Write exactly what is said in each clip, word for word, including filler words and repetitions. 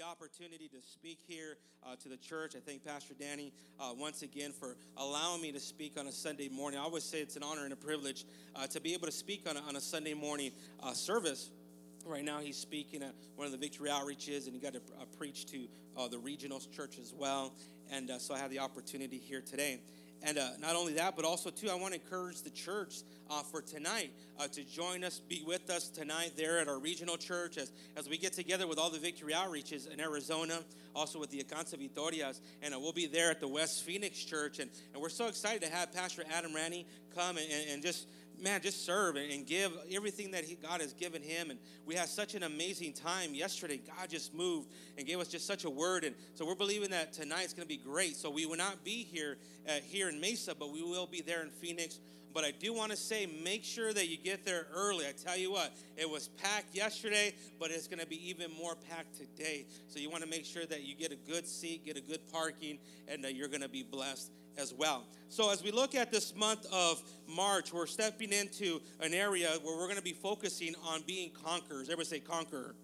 opportunity to speak here uh, to the church. I thank Pastor Danny uh, once again for allowing me to speak on a Sunday morning. I always say it's an honor and a privilege uh, to be able to speak on a, on a Sunday morning uh, service. Right now he's speaking at one of the Victory Outreaches, and he got to uh, preach to uh, the regional church as well. And uh, so I have the opportunity here today. And uh, not only that, but also, too, I want to encourage the church uh, for tonight uh, to join us, be with us tonight there at our regional church as, as we get together with all the Victory Outreaches in Arizona, also with the Alcanza Vitorias. And uh, we'll be there at the West Phoenix Church. And, and we're so excited to have Pastor Adam Ranney come and, and just, man, just serve and, and give everything that he, God has given him. And we had such an amazing time yesterday. God just moved and gave us just such a word. And so we're believing that tonight's going to be great. So we will not be here uh, here in Mesa, but we will be there in Phoenix. But I do want to say, make sure that you get there early. I tell you what, it was packed yesterday, but it's going to be even more packed today. So you want to make sure that you get a good seat, get a good parking, and that you're going to be blessed as well. So as we look at this month of March, we're stepping into an area where we're going to be focusing on being conquerors. Everybody say conqueror.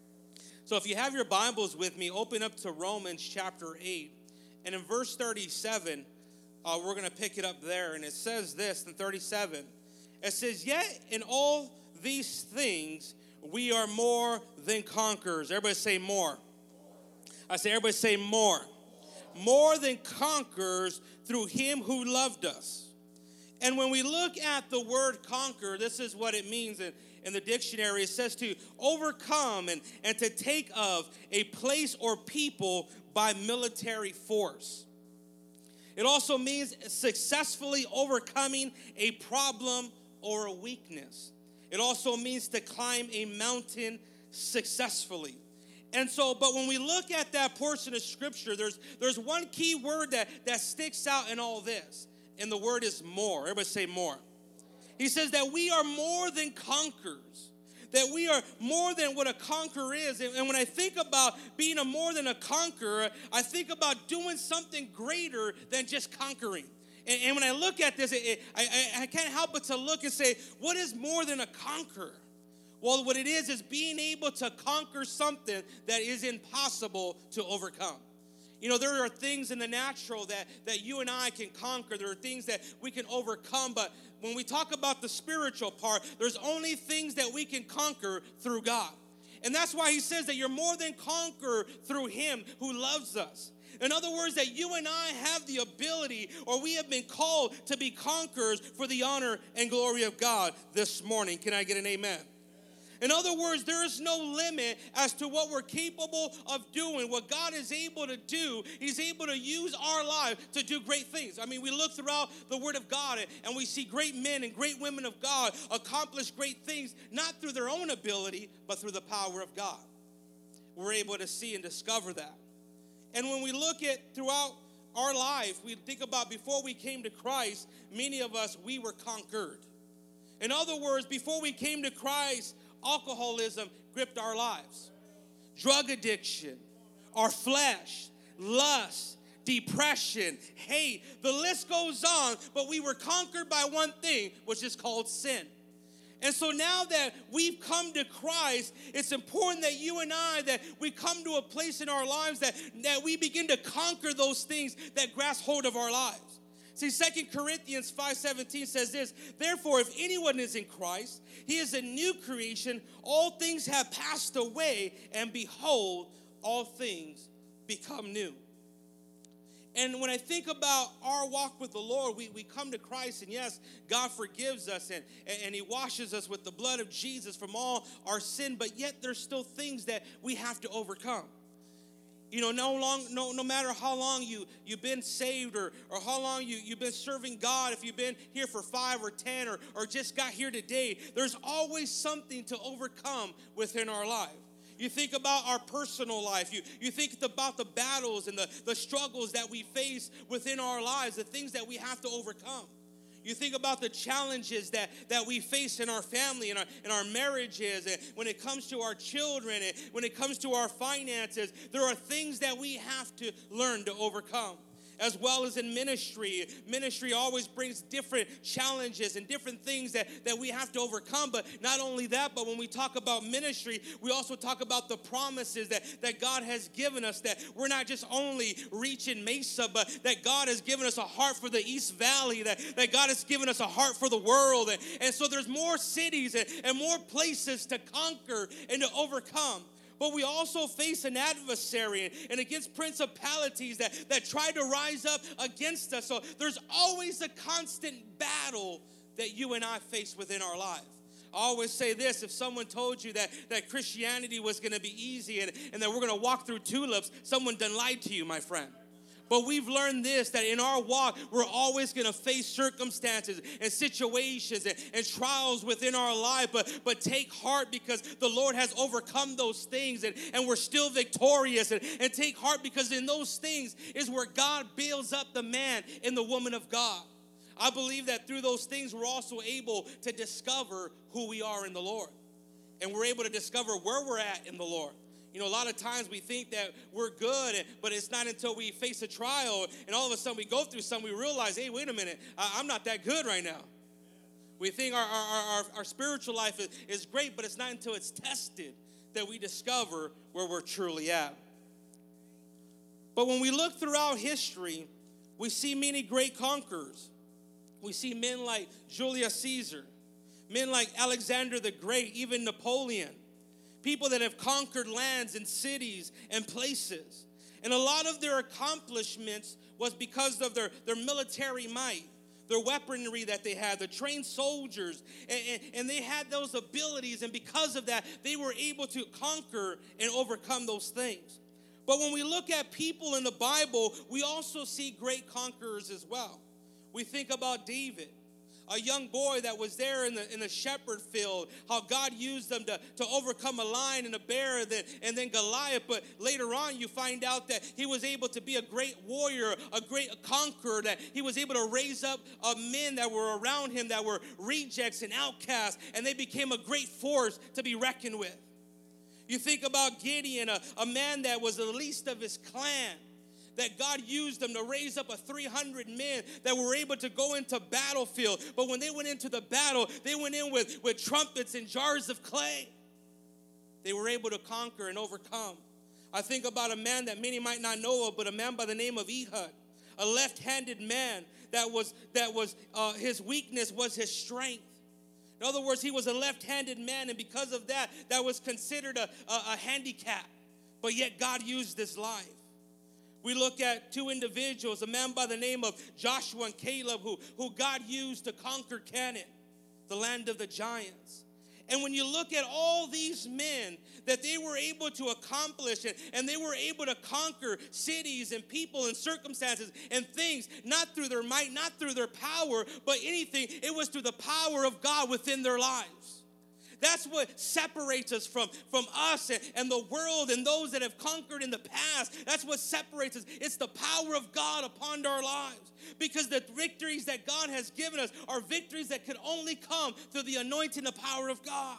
So if you have your Bibles with me, open up to Romans chapter eight. And in verse thirty-seven, uh, we're going to pick it up there. And it says this in thirty-seven. It says, yet in all these things, we are more than conquerors. Everybody say more. I say, everybody say more. More than conquerors through him who loved us. And when we look at the word conquer, this is what it means in, in the dictionary. It says to overcome and, and to take of a place or people by military force. It also means successfully overcoming a problem or a weakness. It also means to climb a mountain successfully. And so, but when we look at that portion of Scripture, there's there's one key word that, that sticks out in all this. And the word is more. Everybody say more. He says that we are more than conquerors. That we are more than what a conqueror is. And, and when I think about being a more than a conqueror, I think about doing something greater than just conquering. And, and when I look at this, it, it, I, I, I can't help but to look and say, what is more than a conqueror? Well, what it is is being able to conquer something that is impossible to overcome. You know, there are things in the natural that, that you and I can conquer. There are things that we can overcome. But when we talk about the spiritual part, there's only things that we can conquer through God. And that's why he says that you're more than conqueror through him who loves us. In other words, that you and I have the ability, or we have been called to be conquerors for the honor and glory of God this morning. Can I get an amen? In other words, there is no limit as to what we're capable of doing. What God is able to do, he's able to use our life to do great things. I mean, we look throughout the Word of God and we see great men and great women of God accomplish great things, not through their own ability, but through the power of God. We're able to see and discover that. And when we look at throughout our life, we think about before we came to Christ, many of us, we were conquered. In other words, before we came to Christ, alcoholism gripped our lives. Drug addiction, our flesh, lust, depression, hate. The list goes on, but we were conquered by one thing, which is called sin. And so now that we've come to Christ, it's important that you and I, that we come to a place in our lives that, that we begin to conquer those things that grasp hold of our lives. See, Second Corinthians five seventeen says this, therefore, if anyone is in Christ, he is a new creation. All things have passed away, and behold, all things become new. And when I think about our walk with the Lord, we, we come to Christ, and yes, God forgives us, and, and he washes us with the blood of Jesus from all our sin, but yet there's still things that we have to overcome. You know, no long, no, no matter how long you, you've been saved or, or how long you, you've been serving God, if you've been here for five or ten or, or just got here today, there's always something to overcome within our life. You think about our personal life. You, you think about the battles and the, the struggles that we face within our lives, the things that we have to overcome. You think about the challenges that, that we face in our family, in our, in our marriages, and when it comes to our children, and when it comes to our finances, there are things that we have to learn to overcome. as well as in ministry. Ministry always brings different challenges and different things that, that we have to overcome. But not only that, but when we talk about ministry, we also talk about the promises that, that God has given us, that we're not just only reaching Mesa, but that God has given us a heart for the East Valley, that, that God has given us a heart for the world. And, and so there's more cities and, and more places to conquer and to overcome. But we also face an adversary and against principalities that, that try to rise up against us. So there's always a constant battle that you and I face within our life. I always say this: if someone told you that, that Christianity was going to be easy and, and that we're going to walk through tulips, someone done lied to you, my friend. But we've learned this, that in our walk, we're always going to face circumstances and situations and, and trials within our life. But, but take heart, because the Lord has overcome those things, and, and we're still victorious. And, and take heart, because in those things is where God builds up the man and the woman of God. I believe that through those things, we're also able to discover who we are in the Lord. And we're able to discover where we're at in the Lord. You know, a lot of times we think that we're good, but it's not until we face a trial and all of a sudden we go through something, we realize, hey, wait a minute, I'm not that good right now. We think our, our, our, our spiritual life is, is great, but it's not until it's tested that we discover where we're truly at. But when we look throughout history, we see many great conquerors. We see men like Julius Caesar, men like Alexander the Great, even Napoleon. People that have conquered lands and cities and places. And a lot of their accomplishments was because of their, their military might, their weaponry that they had, the trained soldiers. And, and, and they had those abilities, and because of that, they were able to conquer and overcome those things. But when we look at people in the Bible, we also see great conquerors as well. We think about David, a young boy that was there in the in the shepherd field, how God used them to, to overcome a lion and a bear and then, and then Goliath. But later on, you find out that he was able to be a great warrior, a great conqueror, that he was able to raise up uh, men that were around him that were rejects and outcasts, and they became a great force to be reckoned with. You think about Gideon, a, a man that was the least of his clan, that God used them to raise up a three hundred men that were able to go into battlefield. But when they went into the battle, they went in with, with trumpets and jars of clay. They were able to conquer and overcome. I think about a man that many might not know of, but a man by the name of Ehud, a left-handed man that was, that was uh, his weakness was his strength. In other words, he was a left-handed man, and because of that, that was considered a, a, a handicap. But yet God used his life. We look at two individuals, a man by the name of Joshua and Caleb, who, who God used to conquer Canaan, the land of the giants. And when you look at all these men that they were able to accomplish, and, and they were able to conquer cities and people and circumstances and things, not through their might, not through their power, but anything, it was through the power of God within their lives. That's what separates us from, from us and, and the world and those that have conquered in the past. That's what separates us. It's the power of God upon our lives. Because the victories that God has given us are victories that can only come through the anointing and power of God.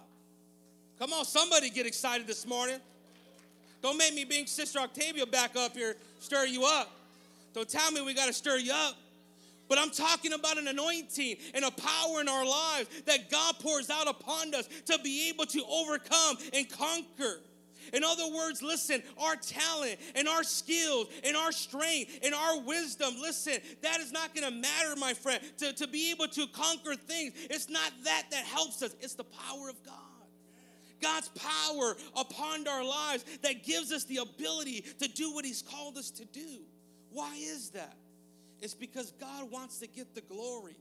Come on, somebody get excited this morning. Don't make me bring Sister Octavia back up here, stir you up. Don't tell me we got to stir you up. But I'm talking about an anointing and a power in our lives that God pours out upon us to be able to overcome and conquer. In other words, listen, our talent and our skills and our strength and our wisdom, listen, that is not going to matter, my friend, to, to be able to conquer things. It's not that that helps us. It's the power of God. God's power upon our lives that gives us the ability to do what he's called us to do. Why is that? It's because God wants to get the glory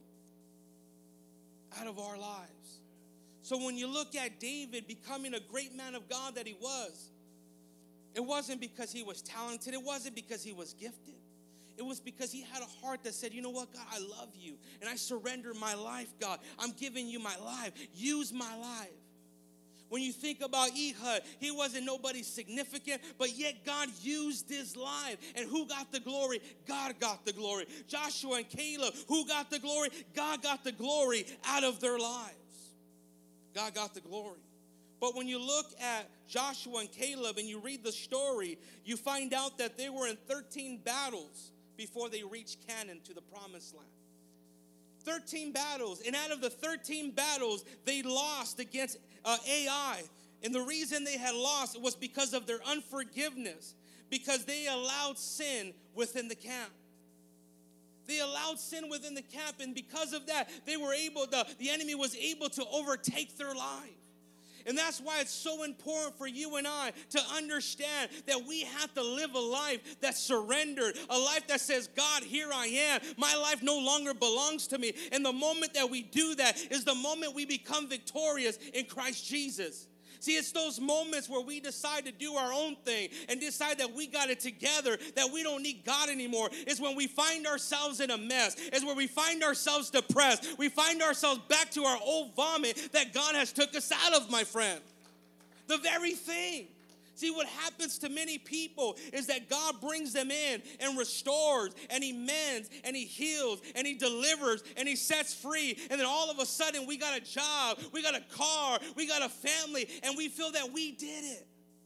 out of our lives. So when you look at David becoming a great man of God that he was, it wasn't because he was talented. It wasn't because he was gifted. It was because he had a heart that said, you know what, God, I love you. And I surrender my life, God. I'm giving you my life. Use my life. When you think about Ehud, he wasn't nobody significant, but yet God used his life. And who got the glory? God got the glory. Joshua and Caleb, who got the glory? God got the glory out of their lives. God got the glory. But when you look at Joshua and Caleb and you read the story, you find out that they were in thirteen battles before they reached Canaan to the promised land. thirteen battles. And out of the thirteen battles, they lost against uh, A I. And the reason they had lost was because of their unforgiveness, because they allowed sin within the camp. They allowed sin within the camp, and because of that, they were able, the, the enemy was able to overtake their life. And that's why it's so important for you and I to understand that we have to live a life that's surrendered, a life that says, God, here I am. My life no longer belongs to me. And the moment that we do that is the moment we become victorious in Christ Jesus. See, it's those moments where we decide to do our own thing and decide that we got it together, that we don't need God anymore. It's when we find ourselves in a mess. It's where we find ourselves depressed. We find ourselves back to our old vomit that God has took us out of, my friend. The very thing. See, what happens to many people is that God brings them in and restores, and he mends, and he heals, and he delivers, and he sets free. And then all of a sudden, we got a job, we got a car, we got a family, and we feel that we did it.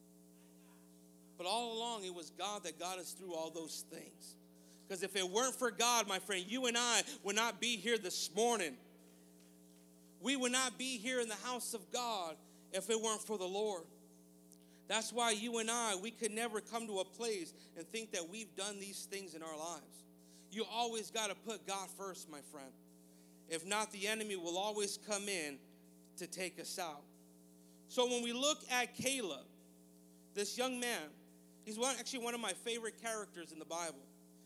But all along, it was God that got us through all those things. Because if it weren't for God, my friend, you and I would not be here this morning. We would not be here in the house of God if it weren't for the Lord. That's why you and I, we could never come to a place and think that we've done these things in our lives. You always got to put God first, my friend. If not, the enemy will always come in to take us out. So when we look at Caleb, this young man, he's one, actually one of my favorite characters in the Bible.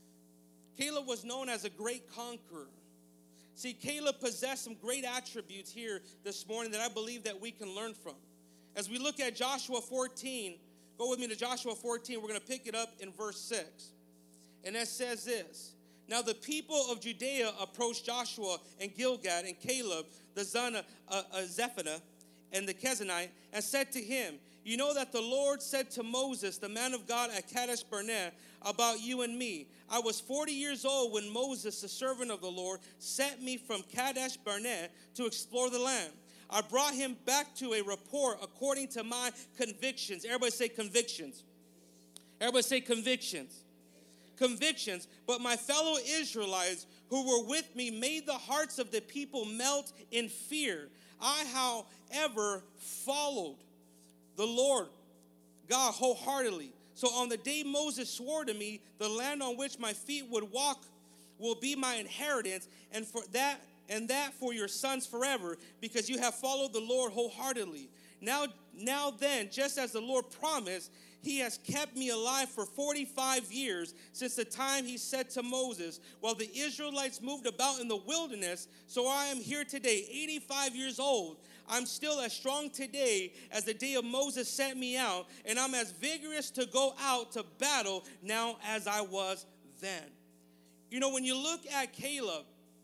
Caleb was known as a great conqueror. See, Caleb possessed some great attributes here this morning that I believe that we can learn from. As we look at Joshua fourteen, go with me to Joshua fourteen. We're going to pick it up in verse six. And it says this. Now the people of Judea approached Joshua and Gilgad and Caleb, the son of uh, uh, Zephaniah, and the Kenizzite, and said to him, you know that the Lord said to Moses, the man of God at Kadesh Barnea, about you and me. I was forty years old when Moses, the servant of the Lord, sent me from Kadesh Barnea to explore the land. I brought him back to a report according to my convictions. Everybody say convictions. Everybody say convictions. Convictions. But my fellow Israelites who were with me made the hearts of the people melt in fear. I, however, followed the Lord God wholeheartedly. So on the day Moses swore to me, the land on which my feet would walk will be my inheritance, and for that and that for your sons forever, because you have followed the Lord wholeheartedly. Now, now then, just as the Lord promised, he has kept me alive for forty-five years since the time he said to Moses, while the Israelites moved about in the wilderness, so I am here today, eighty-five years old. I'm still as strong today as the day of Moses sent me out, and I'm as vigorous to go out to battle now as I was then. You know, when you look at Caleb,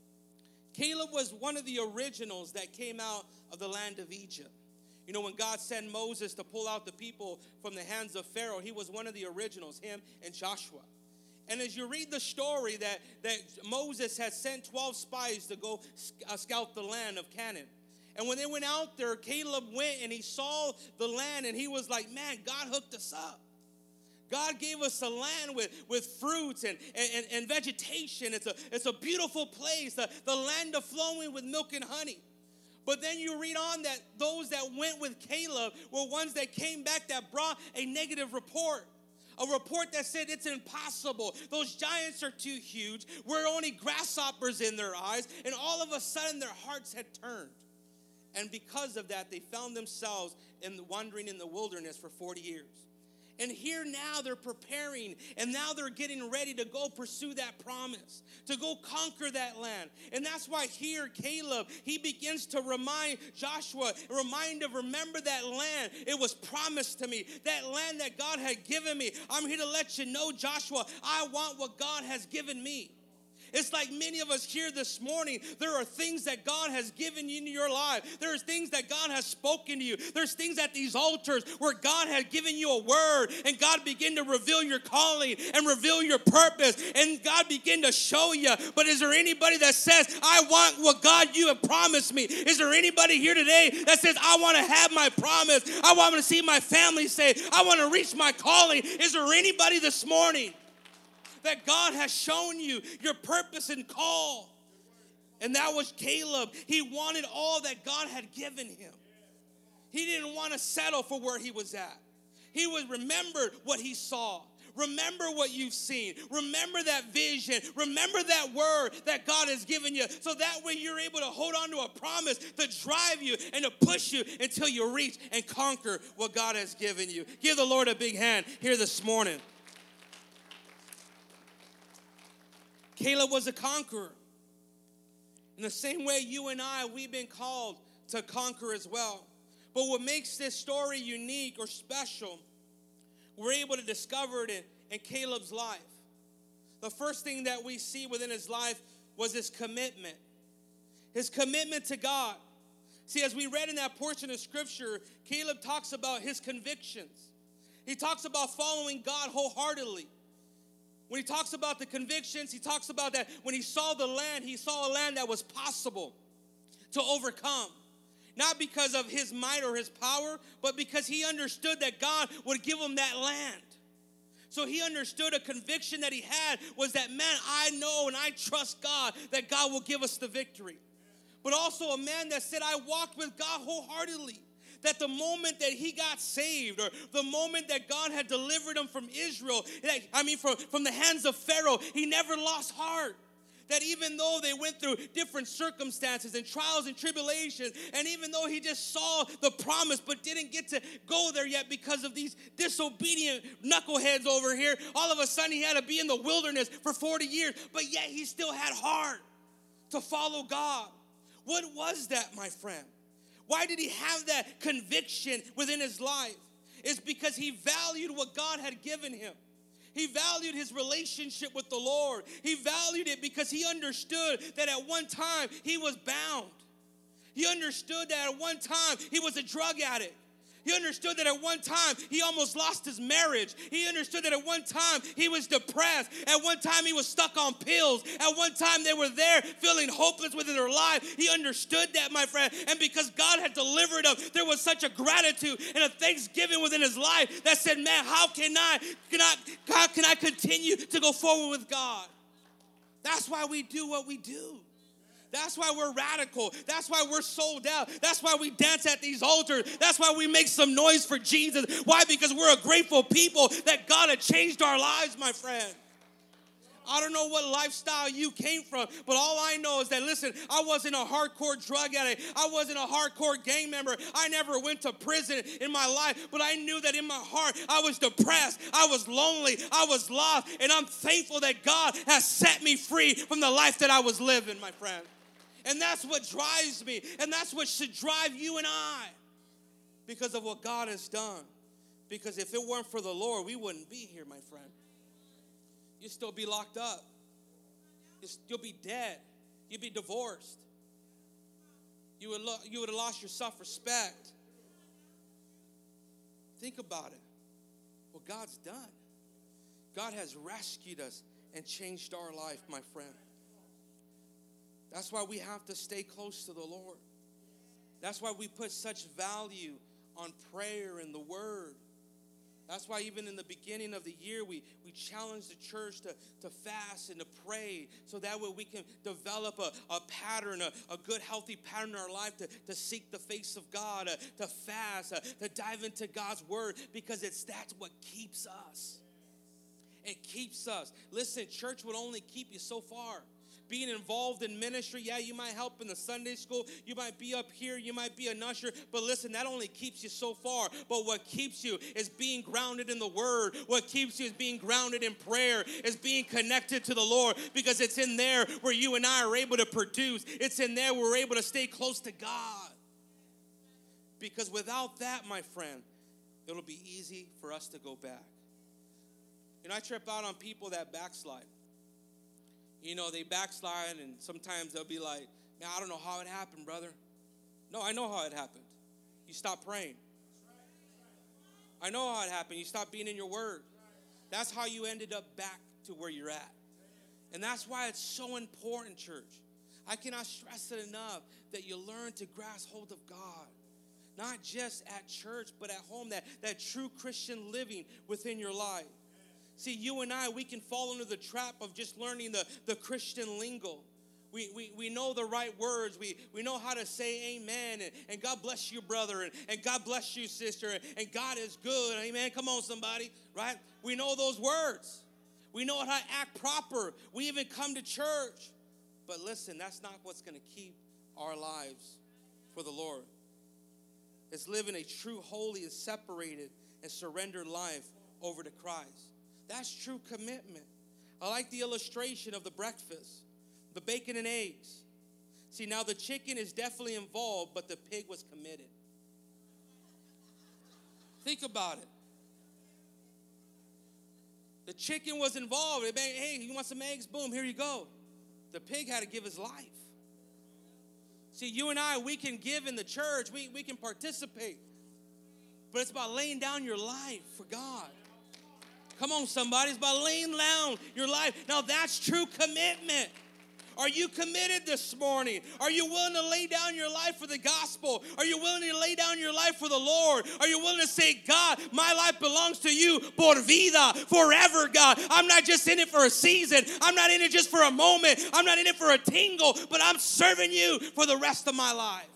Caleb was one of the originals that came out of the land of Egypt. You know, when God sent Moses to pull out the people from the hands of Pharaoh, he was one of the originals, him and Joshua. And as you read the story that, that Moses had sent twelve spies to go uh, scout the land of Canaan. And when they went out there, Caleb went and he saw the land and he was like, man, God hooked us up. God gave us a land with, with fruits and, and, and vegetation. It's a, it's a beautiful place, the, the land of flowing with milk and honey. But then you read on that those that went with Caleb were ones that came back that brought a negative report. A report that said it's impossible. Those giants are too huge. We're only grasshoppers in their eyes. And all of a sudden their hearts had turned. And because of that, they found themselves in wandering in the wilderness for forty years. And here now they're preparing, and now they're getting ready to go pursue that promise, to go conquer that land. And that's why here Caleb, he begins to remind Joshua, remind him, remember that land. It was promised to me, that land that God had given me. I'm here to let you know, Joshua, I want what God has given me. It's like many of us here this morning, there are things that God has given you in your life. There's things that God has spoken to you. There's things at these altars where God has given you a word, and God begin to reveal your calling and reveal your purpose, and God begin to show you. But is there anybody that says, I want what God you have promised me? Is there anybody here today that says, I want to have my promise? I want to see my family saved. I want to reach my calling. Is there anybody this morning that God has shown you your purpose and call. And that was Caleb. He wanted all that God had given him. He didn't want to settle for where he was at. He would remember what he saw. Remember what you've seen. Remember that vision. Remember that word that God has given you. So that way you're able to hold on to a promise to drive you and to push you until you reach and conquer what God has given you. Give the Lord a big hand here this morning. Caleb was a conqueror. In the same way you and I, we've been called to conquer as well. But what makes this story unique or special, we're able to discover it in, in Caleb's life. The first thing that we see within his life was his commitment. His commitment to God. See, as we read in that portion of Scripture, Caleb talks about his convictions. He talks about following God wholeheartedly. When he talks about the convictions, he talks about that when he saw the land, he saw a land that was possible to overcome. Not because of his might or his power, but because he understood that God would give him that land. So he understood a conviction that he had was that, man, I know and I trust God that God will give us the victory. But also a man that said, I walked with God wholeheartedly. That the moment that he got saved, or the moment that God had delivered him from Israel, that, I mean from, from the hands of Pharaoh, he never lost heart. That even though they went through different circumstances and trials and tribulations, and even though he just saw the promise but didn't get to go there yet because of these disobedient knuckleheads over here, all of a sudden he had to be in the wilderness for forty years, but yet he still had heart to follow God. What was that, my friend? Why did he have that conviction within his life? It's because he valued what God had given him. He valued his relationship with the Lord. He valued it because he understood that at one time he was bound. He understood that at one time he was a drug addict. He understood that at one time he almost lost his marriage. He understood that at one time he was depressed. At one time he was stuck on pills. At one time they were there feeling hopeless within their life. He understood that, my friend. And because God had delivered him, there was such a gratitude and a thanksgiving within his life that said, man, how can I, can I, how can I continue to go forward with God? That's why we do what we do. That's why we're radical. That's why we're sold out. That's why we dance at these altars. That's why we make some noise for Jesus. Why? Because we're a grateful people that God had changed our lives, my friend. I don't know what lifestyle you came from, but all I know is that, listen, I wasn't a hardcore drug addict. I wasn't a hardcore gang member. I never went to prison in my life, but I knew that in my heart I was depressed. I was lonely. I was lost, and I'm thankful that God has set me free from the life that I was living, my friend. And that's what drives me. And that's what should drive you and I. Because of what God has done. Because if it weren't for the Lord, we wouldn't be here, my friend. You'd still be locked up. You'll be dead. You'd be divorced. You would, lo- you would have lost your self-respect. Think about it. What God's done. God has rescued us and changed our life, my friend. That's why we have to stay close to the Lord. That's why we put such value on prayer and the word. That's why even in the beginning of the year, we, we challenge the church to, to fast and to pray so that way we can develop a, a pattern, a, a good, healthy pattern in our life to, to seek the face of God, uh, to fast, uh, to dive into God's word, because it's that's what keeps us. It keeps us. Listen, church will only keep you so far. Being involved in ministry, yeah, you might help in the Sunday school. You might be up here. You might be an usher. But listen, that only keeps you so far. But what keeps you is being grounded in the word. What keeps you is being grounded in prayer, is being connected to the Lord, because it's in there where you and I are able to produce. It's in there where we're able to stay close to God. Because without that, my friend, it'll be easy for us to go back. You know, I trip out on people that backslide. You know, they backslide, and sometimes they'll be like, man, I don't know how it happened, brother. No, I know how it happened. You stopped praying. I know how it happened. You stopped being in your word. That's how you ended up back to where you're at. And that's why it's so important, church. I cannot stress it enough that you learn to grasp hold of God. Not just at church, but at home, that, that true Christian living within your life. See, you and I, we can fall into the trap of just learning the, the Christian lingo. We, we, we know the right words. We, we know how to say amen. And, and God bless you, brother. And, and God bless you, sister. And, and God is good. Amen. Come on, somebody. Right? We know those words. We know how to act proper. We even come to church. But listen, that's not what's going to keep our lives for the Lord. It's living a true, holy, and separated and surrendered life over to Christ. That's true commitment. I like the illustration of the breakfast, the bacon and eggs. See, now the chicken is definitely involved, but the pig was committed. Think about it. The chicken was involved. Hey, you want some eggs? Boom, here you go. The pig had to give his life. See, you and I, we can give in the church. We, we can participate. But it's about laying down your life for God. Come on, somebody. It's about laying down your life. Now, that's true commitment. Are you committed this morning? Are you willing to lay down your life for the gospel? Are you willing to lay down your life for the Lord? Are you willing to say, God, my life belongs to you por vida, forever, God. I'm not just in it for a season. I'm not in it just for a moment. I'm not in it for a tingle, but I'm serving you for the rest of my life.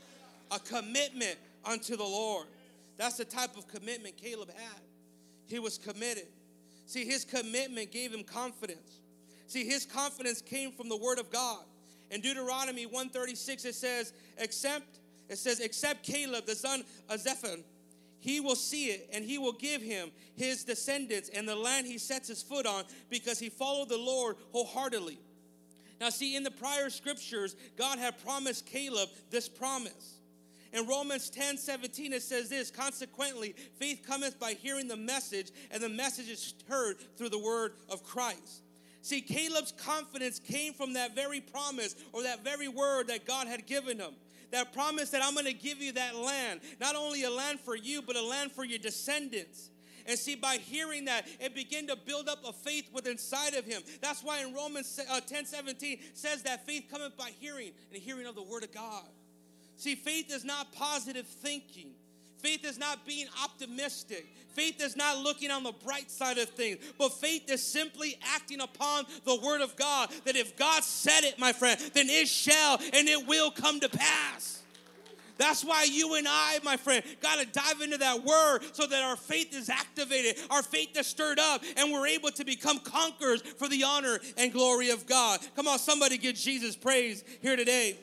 A commitment unto the Lord. That's the type of commitment Caleb had. He was committed. See, his commitment gave him confidence. See, his confidence came from the word of God. In Deuteronomy one thirty-six, it says, except, it says, except Caleb, the son of Zephon, he will see it, and he will give him his descendants and the land he sets his foot on, because he followed the Lord wholeheartedly. Now, see, in the prior scriptures, God had promised Caleb this promise. In Romans ten seventeen, it says this, consequently, faith cometh by hearing the message, and the message is heard through the word of Christ. See, Caleb's confidence came from that very promise, or that very word that God had given him. That promise that I'm going to give you that land. Not only a land for you, but a land for your descendants. And see, by hearing that, it began to build up a faith within inside of him. That's why in Romans ten seventeen says that faith cometh by hearing, and hearing of the word of God. See, faith is not positive thinking. Faith is not being optimistic. Faith is not looking on the bright side of things. But faith is simply acting upon the word of God. That if God said it, my friend, then it shall and it will come to pass. That's why you and I, my friend, got to dive into that word so that our faith is activated, our faith is stirred up, and we're able to become conquerors for the honor and glory of God. Come on, somebody give Jesus praise here today.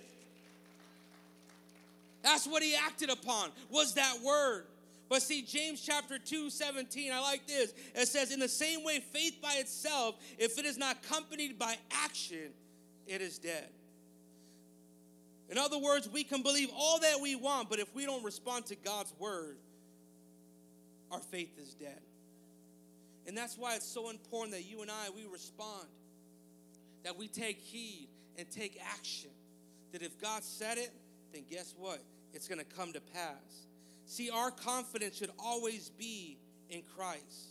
That's what he acted upon, was that word. But see, James chapter two, seventeen, I like this. It says, in the same way, faith by itself, if it is not accompanied by action, it is dead. In other words, we can believe all that we want, but if we don't respond to God's word, our faith is dead. And that's why it's so important that you and I, we respond, that we take heed and take action. That if God said it, then guess what? It's going to come to pass. See, our confidence should always be in Christ.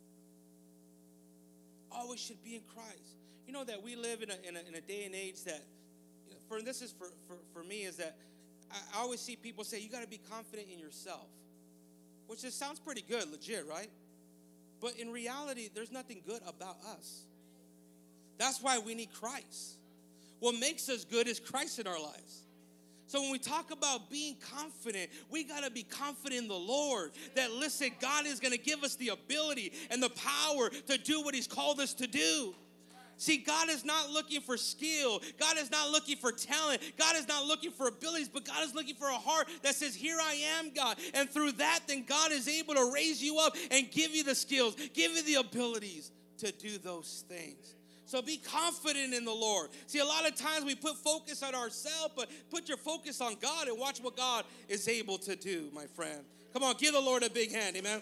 Always should be in Christ. You know that we live in a, in a, in a day and age that, you know, for this is for, for, for me, is that I, I always see people say, you got to be confident in yourself. Which just sounds pretty good, legit, right? But in reality, there's nothing good about us. That's why we need Christ. What makes us good is Christ in our lives. So when we talk about being confident, we got to be confident in the Lord. That, listen, God is going to give us the ability and the power to do what he's called us to do. See, God is not looking for skill. God is not looking for talent. God is not looking for abilities, but God is looking for a heart that says, here I am, God. And through that, then God is able to raise you up and give you the skills, give you the abilities to do those things. So be confident in the Lord. See, a lot of times we put focus on ourselves, but put your focus on God and watch what God is able to do, my friend. Come on, give the Lord a big hand, amen.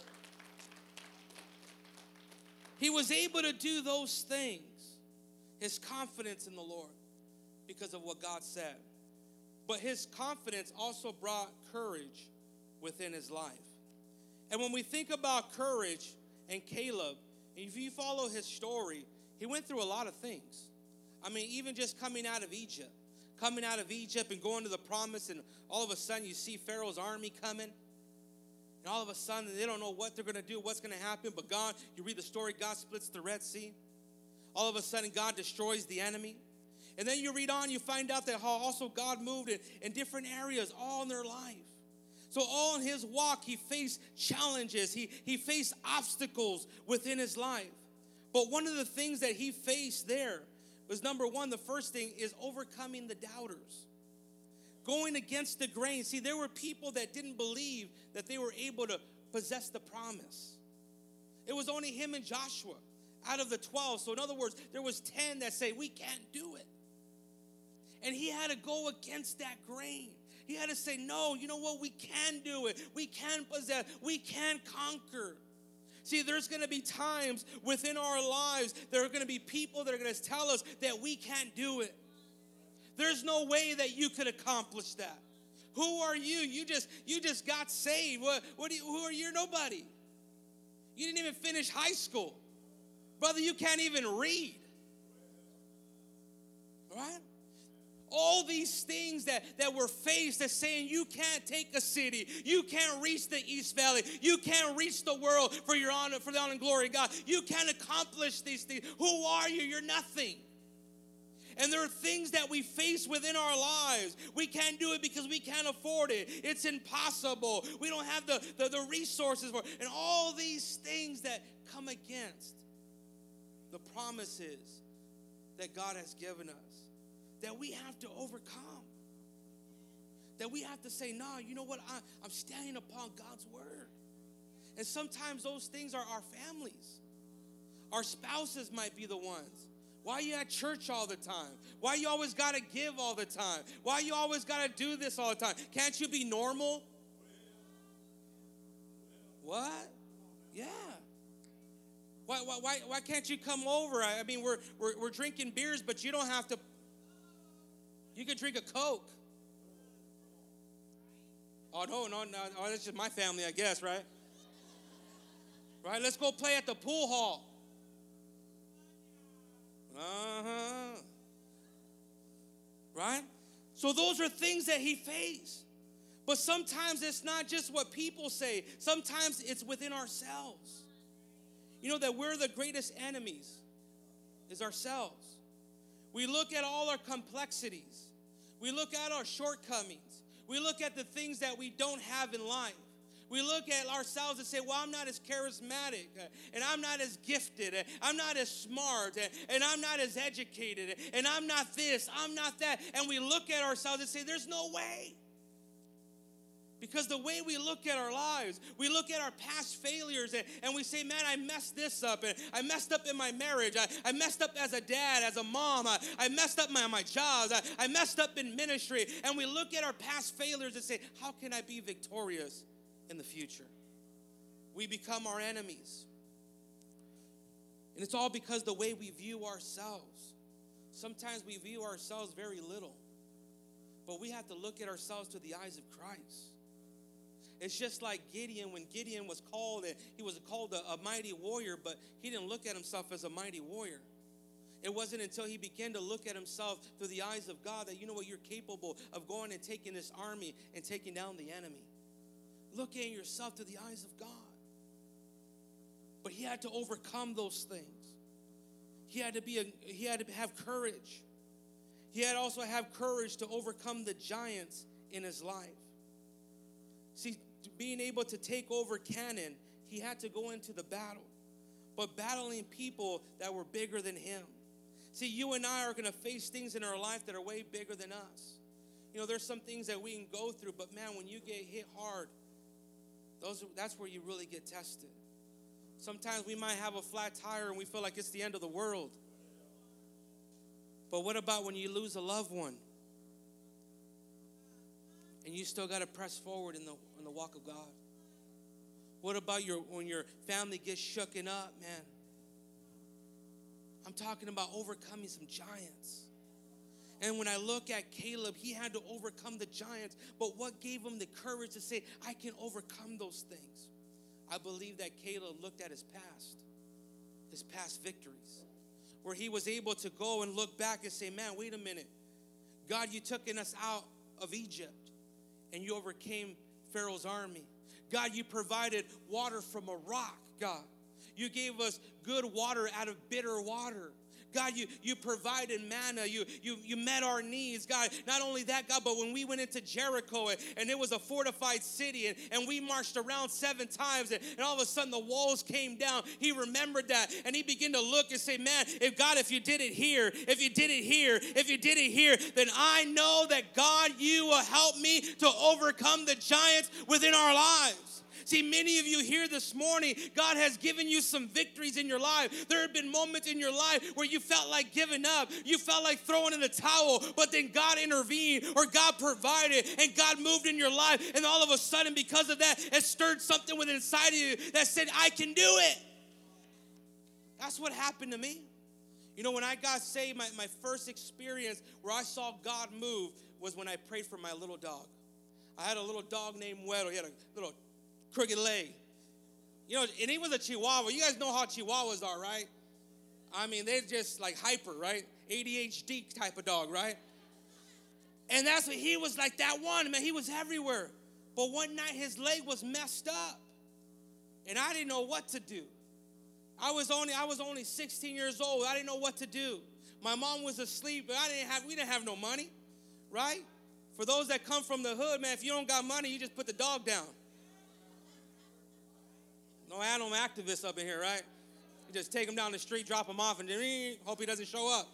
He was able to do those things, his confidence in the Lord, because of what God said. But his confidence also brought courage within his life. And when we think about courage and Caleb, if you follow his story, he went through a lot of things. I mean, even just coming out of Egypt. Coming out of Egypt and going to the promise, and all of a sudden you see Pharaoh's army coming. And all of a sudden, they don't know what they're going to do, what's going to happen. But God, you read the story, God splits the Red Sea. All of a sudden, God destroys the enemy. And then you read on, you find out that how also God moved in, in different areas all in their life. So all in his walk, he faced challenges. He, he faced obstacles within his life. But one of the things that he faced there was, number one, the first thing is overcoming the doubters. Going against the grain. See, there were people that didn't believe that they were able to possess the promise. It was only him and Joshua out of the twelve. So in other words, there was ten that say, we can't do it. And he had to go against that grain. He had to say, no, you know what? We can do it. We can possess. We can conquer. See, there's going to be times within our lives, there are going to be people that are going to tell us that we can't do it. There's no way that you could accomplish that. Who are you? You just you just got saved. What, what do you, who are you? You're nobody. You didn't even finish high school. Brother, you can't even read. Right? All these things that, that we're faced as saying you can't take a city, you can't reach the East Valley, you can't reach the world for your honor, for the honor and glory of God. You can't accomplish these things. Who are you? You're nothing. And there are things that we face within our lives. We can't do it because we can't afford it. It's impossible. We don't have the, the, the resources for it. And all these things that come against the promises that God has given us, that we have to overcome. That we have to say, no, you know what? I, I'm standing upon God's word. And sometimes those things are our families. Our spouses might be the ones. Why you at church all the time? Why you always got to give all the time? Why you always got to do this all the time? Can't you be normal? What? Yeah. Why, why, why, why can't you come over? I mean, we're, we're, we're drinking beers, but you don't have to. You can drink a Coke. Oh, no, no, no. Oh, that's just my family, I guess, right? Right? Let's go play at the pool hall. Uh-huh. Right? So those are things that he faced. But sometimes it's not just what people say. Sometimes it's within ourselves. You know that we're the greatest enemies is ourselves. We look at all our complexities. We look at our shortcomings. We look at the things that we don't have in life. We look at ourselves and say, well, I'm not as charismatic, uh, and I'm not as gifted, and I'm not as smart, and, and I'm not as educated, and I'm not this, I'm not that. And we look at ourselves and say, there's no way. Because the way we look at our lives, we look at our past failures, and, and we say, man, I messed this up, and I messed up in my marriage, I, I messed up as a dad, as a mom, I, I messed up my, my jobs, I, I messed up in ministry. And we look at our past failures and say, how can I be victorious in the future? We become our enemies. And it's all because the way we view ourselves. Sometimes we view ourselves very little. But we have to look at ourselves through the eyes of Christ. It's just like Gideon, when Gideon was called, and he was called a, a mighty warrior, but he didn't look at himself as a mighty warrior. It wasn't until he began to look at himself through the eyes of God that, you know what, you're capable of going and taking this army and taking down the enemy. Look at yourself through the eyes of God. But he had to overcome those things. He had to be a, he had to have courage. He had also have courage to overcome the giants in his life. See, being able to take over Canaan, he had to go into the battle. But battling people that were bigger than him. See, you and I are going to face things in our life that are way bigger than us. You know, there's some things that we can go through, but man, when you get hit hard, those that's where you really get tested. Sometimes we might have a flat tire and we feel like it's the end of the world. But what about when you lose a loved one? And you still got to press forward in the in the walk of God. What about your when your family gets shooken up, man? I'm talking about overcoming some giants. And when I look at Caleb, he had to overcome the giants. But what gave him the courage to say, I can overcome those things? I believe that Caleb looked at his past, his past victories, where he was able to go and look back and say, man, wait a minute. God, you took us out of Egypt, and you overcame Pharaoh's army. God, you provided water from a rock, God. You gave us good water out of bitter water. God, you, you provided manna. You, you, you met our needs, God. Not only that, God, but when we went into Jericho and, and it was a fortified city and, and we marched around seven times and, and all of a sudden the walls came down, he remembered that and he began to look and say, man, if God, if you did it here, if you did it here, if you did it here, then I know that, God, you will help me to overcome the giants within our lives. See, many of you here this morning, God has given you some victories in your life. There have been moments in your life where you felt like giving up. You felt like throwing in the towel, but then God intervened or God provided and God moved in your life. And all of a sudden, because of that, it stirred something within inside of you that said, I can do it. That's what happened to me. You know, when I got saved, my, my first experience where I saw God move was when I prayed for my little dog. I had a little dog named Weddle. He had a little crooked leg. You know, and he was a Chihuahua. You guys know how Chihuahuas are, right? I mean, they're just like hyper, right? A D H D type of dog, right? And that's what he was like, that one, man. He was everywhere. But one night his leg was messed up. And I didn't know what to do. I was only I was only sixteen years old. I didn't know what to do. My mom was asleep, but I didn't have we didn't have no money, right? For those that come from the hood, man, if you don't got money, you just put the dog down. No animal activists up in here, right? You just take him down the street, drop him off, and then hope he doesn't show up.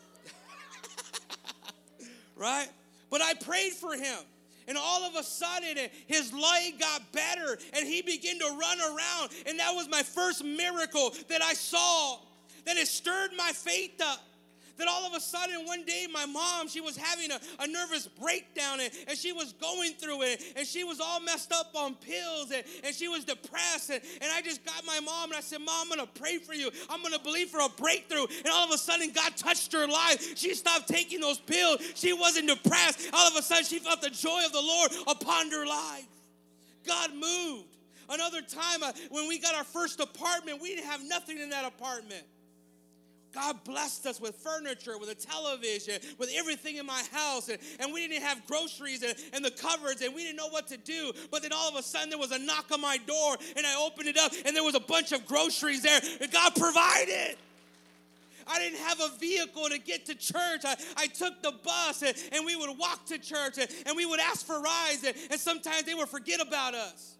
Right? But I prayed for him. And all of a sudden, his leg got better, and he began to run around. And that was my first miracle that I saw, that it stirred my faith up. That all of a sudden, one day, my mom, she was having a, a nervous breakdown, and, and she was going through it, and she was all messed up on pills, and, and she was depressed, and, and I just got my mom, and I said, Mom, I'm going to pray for you. I'm going to believe for a breakthrough. And all of a sudden, God touched her life. She stopped taking those pills. She wasn't depressed. All of a sudden, she felt the joy of the Lord upon her life. God moved. Another time, uh, when we got our first apartment, we didn't have nothing in that apartment. God blessed us with furniture, with a television, with everything in my house. And, and we didn't have groceries and, and the cupboards, and we didn't know what to do. But then all of a sudden, there was a knock on my door, and I opened it up, and there was a bunch of groceries there, and God provided. I didn't have a vehicle to get to church. I, I took the bus, and, and we would walk to church, and, and we would ask for rides, and, and sometimes they would forget about us.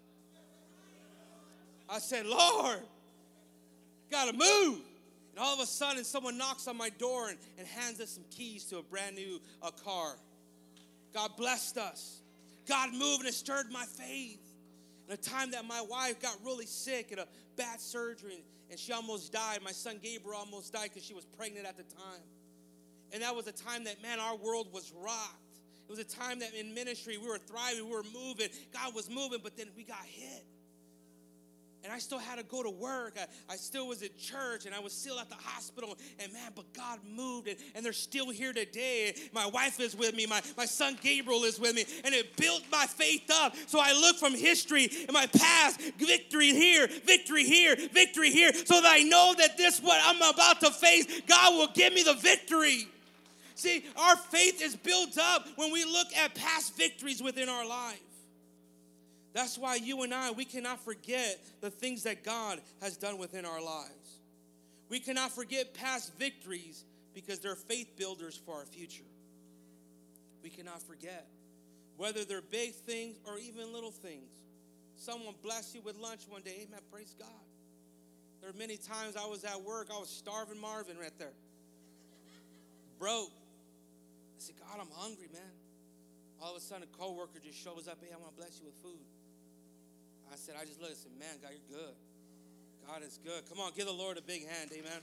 I said, Lord, gotta move. And all of a sudden, someone knocks on my door and, and hands us some keys to a brand new uh, car. God blessed us. God moved and it stirred my faith. And a time that my wife got really sick in a bad surgery, and she almost died. My son Gabriel almost died because she was pregnant at the time. And that was a time that, man, our world was rocked. It was a time that in ministry we were thriving, we were moving. God was moving, but then we got hit. And I still had to go to work. I, I still was at church, and I was still at the hospital. And man, but God moved, and, and they're still here today. My wife is with me. My, my son Gabriel is with me. And it built my faith up. So I look from history in my past, victory here, victory here, victory here, so that I know that this, what I'm about to face, God will give me the victory. See, our faith is built up when we look at past victories within our life. That's why you and I, we cannot forget the things that God has done within our lives. We cannot forget past victories because they're faith builders for our future. We cannot forget. Whether they're big things or even little things. Someone bless you with lunch one day. Amen, praise God. There are many times I was at work, I was starving Marvin right there. Broke. I said, God, I'm hungry, man. All of a sudden, a coworker just shows up. Hey, I want to bless you with food. I said, I just looked and said, man, God, you're good. God is good. Come on, give the Lord a big hand, amen.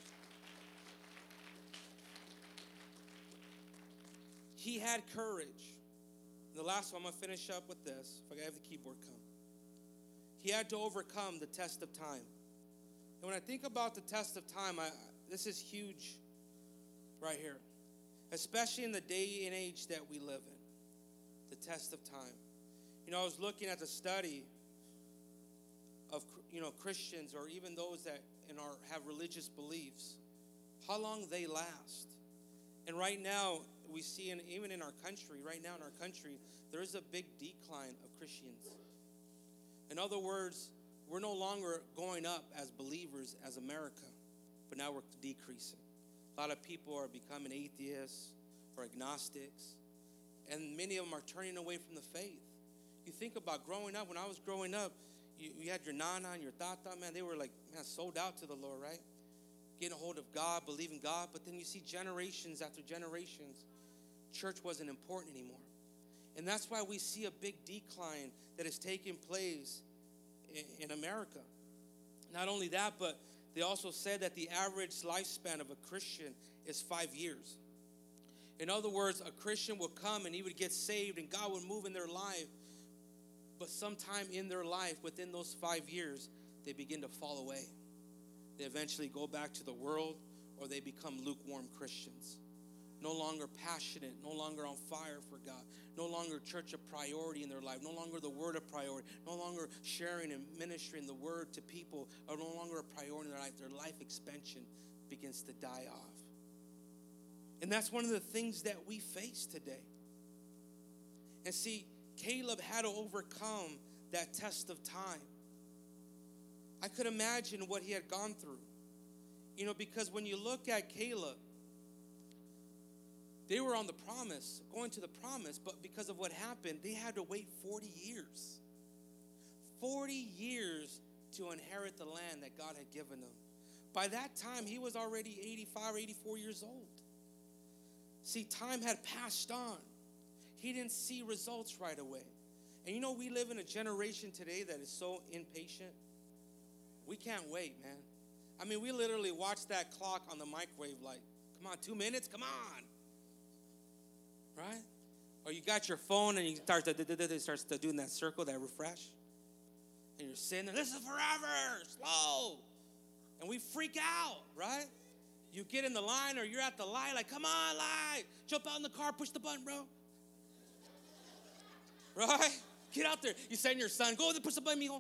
He had courage. And the last one, I'm going to finish up with this. If I have the keyboard come. He had to overcome the test of time. And when I think about the test of time, I, this is huge right here. Especially in the day and age that we live in. The test of time. You know, I was looking at the study of, you know, Christians or even those that in our have religious beliefs, how long they last. And right now, we see, in, even in our country, right now in our country, there is a big decline of Christians. In other words, we're no longer going up as believers as America, but now we're decreasing. A lot of people are becoming atheists or agnostics, and many of them are turning away from the faith. You think about growing up. When I was growing up, you, you had your nana and your tata, man. They were like, man, sold out to the Lord, right? Getting a hold of God, believing God. But then you see generations after generations, church wasn't important anymore. And that's why we see a big decline that is taking place in, in America. Not only that, but they also said that the average lifespan of a Christian is five years. In other words, a Christian would come and he would get saved and God would move in their life. But sometime in their life, within those five years, they begin to fall away. They eventually go back to the world, or they become lukewarm Christians. No longer passionate, no longer on fire for God, no longer church a priority in their life, no longer the word a priority, no longer sharing and ministering the word to people are no longer a priority in their life. Their life expansion begins to die off. And that's one of the things that we face today. And see, Caleb had to overcome that test of time. I could imagine what he had gone through. You know, because when you look at Caleb, they were on the promise, going to the promise, but because of what happened, they had to wait forty years. forty years to inherit the land that God had given them. By that time, he was already eighty-five, eighty-four years old. See, time had passed on. He didn't see results right away. And you know, we live in a generation today that is so impatient. We can't wait, man. I mean, we literally watch that clock on the microwave like, come on, two minutes, come on. Right? Or you got your phone and you start to, it starts to doing that circle, that refresh. And you're sitting there, this is forever, slow. And we freak out, right? You get in the line or you're at the light, like, come on, light. Jump out in the car, push the button, bro. Right? Get out there. You send your son, go there, push the button, mijo.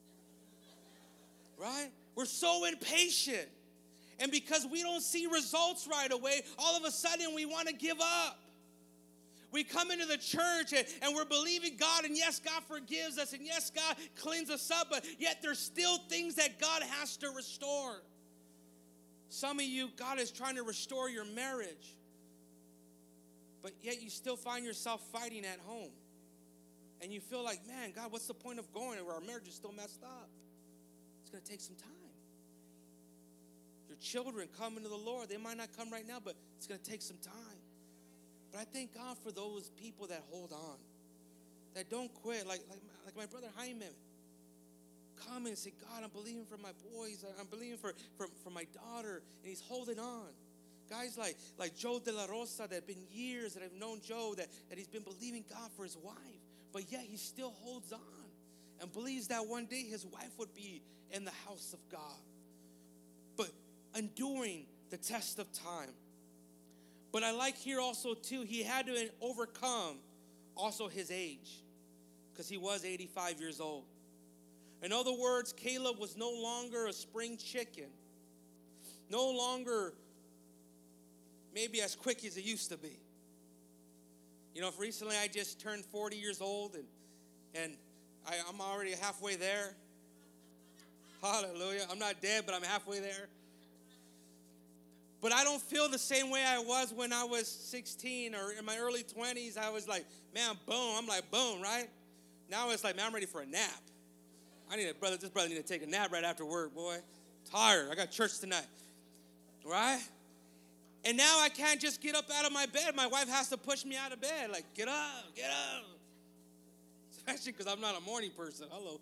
Right? We're so impatient. And because we don't see results right away, all of a sudden we want to give up. We come into the church and, and we're believing God, and yes, God forgives us, and yes, God cleans us up, but yet there's still things that God has to restore. Some of you, God is trying to restore your marriage, but yet you still find yourself fighting at home. And you feel like, man, God, what's the point of going where our marriage is still messed up? It's going to take some time. Your children come into the Lord. They might not come right now, but it's going to take some time. But I thank God for those people that hold on, that don't quit. Like, like, like my brother Jaime. Come and say, God, I'm believing for my boys. I'm believing for, for, for my daughter. And he's holding on. Guys like, like Joe De La Rosa that have been years that I've known Joe, that, that he's been believing God for his wife. But yet he still holds on and believes that one day his wife would be in the house of God. But enduring the test of time. But I like here also too, he had to overcome also his age, because he was eighty-five years old. In other words, Caleb was no longer a spring chicken. No longer maybe as quick as it used to be. You know, if recently I just turned forty years old and and I, I'm already halfway there. Hallelujah. I'm not dead, but I'm halfway there. But I don't feel the same way I was when I was sixteen or in my early twenties. I was like, man, boom. I'm like, boom, right? Now it's like, man, I'm ready for a nap. I need a brother, this brother need to take a nap right after work, boy. Tired. I got church tonight. Right? And now I can't just get up out of my bed. My wife has to push me out of bed. Like, get up, get up. Especially because I'm not a morning person. Hello.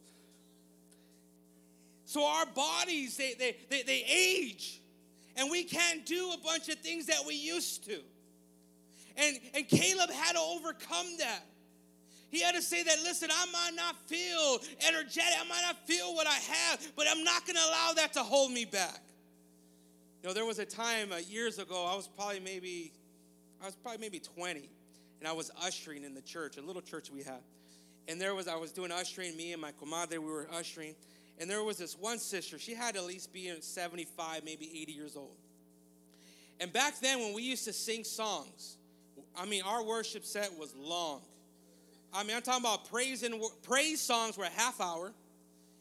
So our bodies, they, they, they, they age. And we can't do a bunch of things that we used to. And, and Caleb had to overcome that. He had to say that, listen, I might not feel energetic. I might not feel what I have, but I'm not going to allow that to hold me back. You know, there was a time uh, years ago, I was probably maybe, I was probably maybe twenty, and I was ushering in the church, a little church we had. And there was, I was doing ushering, me and my comadre, we were ushering. And there was this one sister, she had to at least be seventy-five, maybe eighty years old. And back then when we used to sing songs, I mean, our worship set was long. I mean, I'm talking about praise and praise songs were a half hour.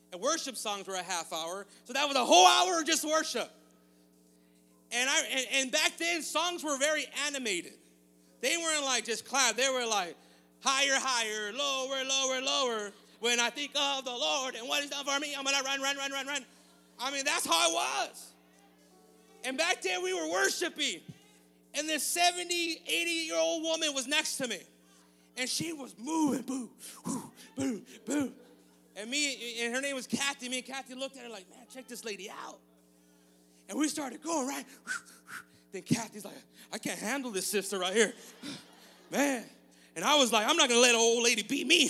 And worship songs were a half hour. So that was a whole hour of just worship. And I and, and back then, songs were very animated. They weren't like just clap. They were like higher, higher, lower, lower, lower. When I think of the Lord and what he's done for me, I'm going to run, run, run, run, run. I mean, that's how it was. And back then, we were worshiping. And this seventy, eighty-year-old woman was next to me. And she was moving, boo, boo, boo, boo. And me, and her name was Kathy. Me and Kathy looked at her like, man, check this lady out. And we started going, right? Then Kathy's like, I can't handle this sister right here. Man. And I was like, I'm not going to let an old lady beat me.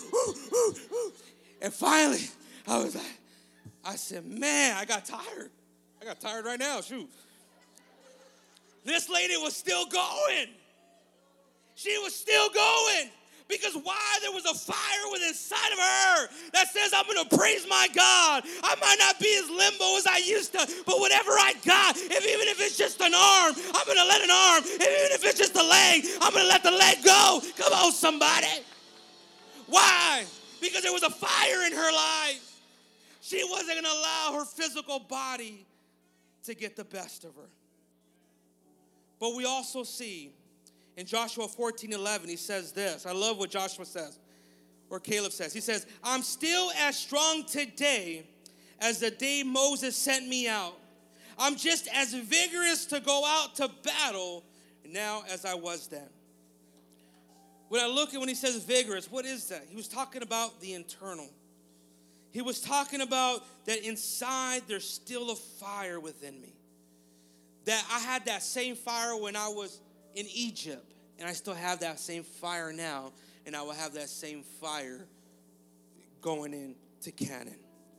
And finally, I was like, I said, man, I got tired. I got tired right now, shoot. This lady was still going. She was still going. Because why? There was a fire within inside of her that says, I'm going to praise my God. I might not be as limbo as I used to, but whatever I got, if, even if it's just an arm, I'm going to let an arm. If, even if it's just a leg, I'm going to let the leg go. Come on, somebody. Why? Because there was a fire in her life. She wasn't going to allow her physical body to get the best of her. But we also see in Joshua fourteen eleven, he says this. I love what Joshua says, or Caleb says. He says, I'm still as strong today as the day Moses sent me out. I'm just as vigorous to go out to battle now as I was then. When I look at when he says vigorous, what is that? He was talking about the internal. He was talking about that inside there's still a fire within me. That I had that same fire when I was in Egypt, and I still have that same fire now, and I will have that same fire going into Canaan.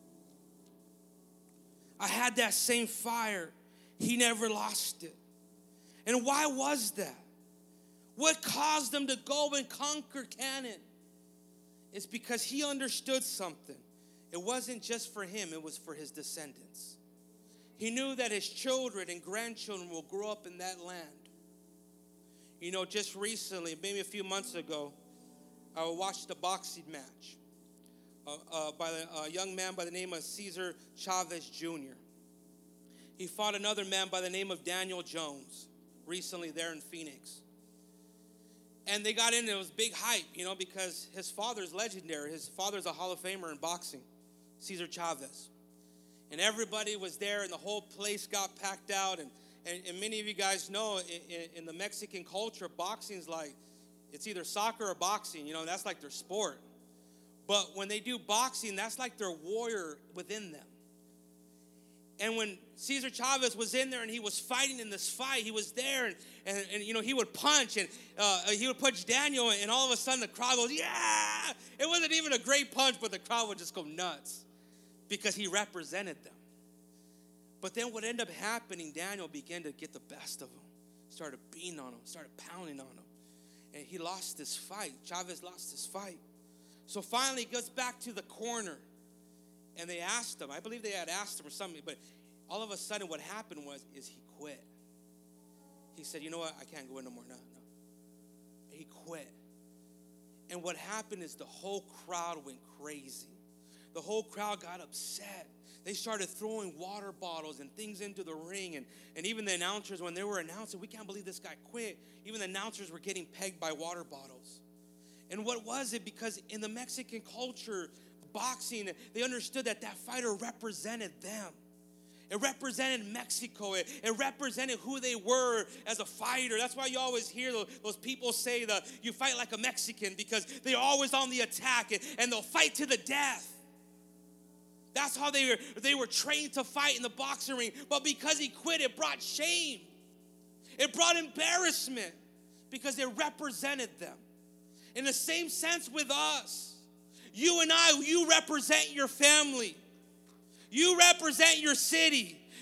I had that same fire. He never lost it. And why was that? What caused him to go and conquer Canaan? It's because he understood something. It wasn't just for him, it was for his descendants. He knew that his children and grandchildren will grow up in that land. You know, just recently, maybe a few months ago, I watched a boxing match uh, uh, by a young man by the name of Cesar Chavez Junior He fought another man by the name of Daniel Jones recently there in Phoenix. And they got in, it was big hype, you know, because his father's legendary. His father's a Hall of Famer in boxing, Cesar Chavez. And everybody was there, and the whole place got packed out. And, and, and many of you guys know, in, in the Mexican culture, boxing's like, it's either soccer or boxing. You know, that's like their sport. But when they do boxing, that's like their warrior within them. And when Cesar Chavez was in there and he was fighting in this fight, he was there, and, and, and you know, he would punch, and uh, he would punch Daniel, and all of a sudden the crowd goes, yeah! It wasn't even a great punch, but the crowd would just go nuts because he represented them. But then what ended up happening, Daniel began to get the best of him, started beating on him, started pounding on him, and he lost this fight. Chavez lost his fight. So finally he goes back to the corner. And they asked him, I believe they had asked him or something, but all of a sudden what happened was, is he quit. He said, you know what, I can't go in no more, no, no. He quit. And what happened is the whole crowd went crazy. The whole crowd got upset. They started throwing water bottles and things into the ring, and, and even the announcers, when they were announcing, we can't believe this guy quit, even the announcers were getting pegged by water bottles. And what was it? Because in the Mexican culture, boxing, they understood that that fighter represented them. It represented Mexico. It, it represented who they were as a fighter. That's why you always hear those, those people say that you fight like a Mexican, because they're always on the attack, and, and they'll fight to the death. That's how they were, they were trained to fight in the boxing ring. But because he quit, it brought shame. It brought embarrassment because it represented them. In the same sense with us. You and I, you represent your family. You represent your city.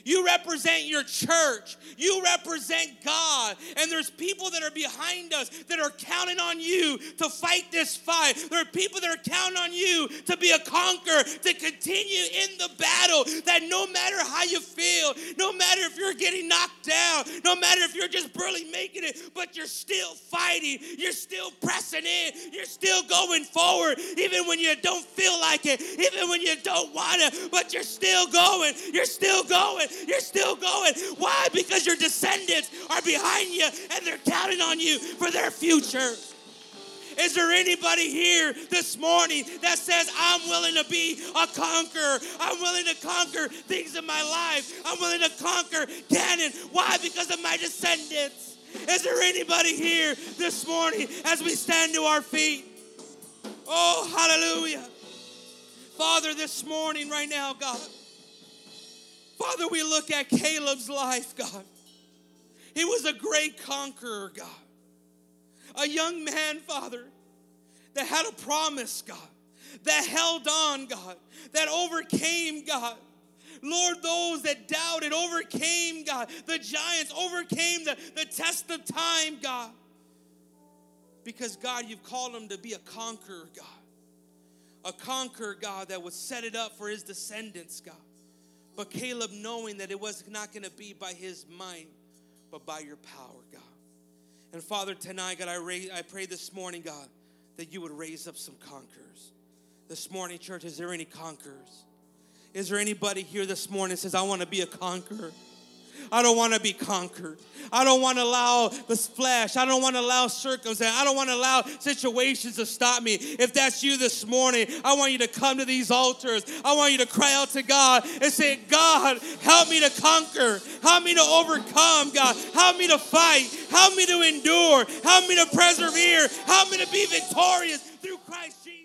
You represent your church. You represent God. And there's people that are behind us that are counting on you to fight this fight. There are people that are counting on you to be a conqueror, to continue in the battle, that no matter how you feel, no matter if you're getting knocked down, no matter if you're just barely making it, but you're still fighting. You're still pressing in. You're still going forward, even when you don't feel like it, even when you don't want it, but you're still going. You're still going. You're still going. Why? Because your descendants are behind you and they're counting on you for their future. Is there anybody here this morning that says, I'm willing to be a conqueror? I'm willing to conquer things in my life. I'm willing to conquer Canaan. Why? Because of my descendants. Is there anybody here this morning as we stand to our feet? Oh, hallelujah. Father, this morning right now, God, Father, we look at Caleb's life, God. He was a great conqueror, God. A young man, Father, that had a promise, God, that held on, God, that overcame, God. Lord, those that doubted overcame, God. The giants overcame the, the test of time, God. Because, God, you've called him to be a conqueror, God. A conqueror, God, that would set it up for his descendants, God. But Caleb knowing that it was not going to be by his might, but by your power, God. And Father, tonight, God, I, raise, I pray this morning, God, that you would raise up some conquerors. This morning, church, is there any conquerors? Is there anybody here this morning that says, I want to be a conqueror? I don't want to be conquered. I don't want to allow this flesh. I don't want to allow circumstances. I don't want to allow situations to stop me. If that's you this morning, I want you to come to these altars. I want you to cry out to God and say, God, help me to conquer. Help me to overcome, God. Help me to fight. Help me to endure. Help me to persevere. Help me to be victorious through Christ Jesus.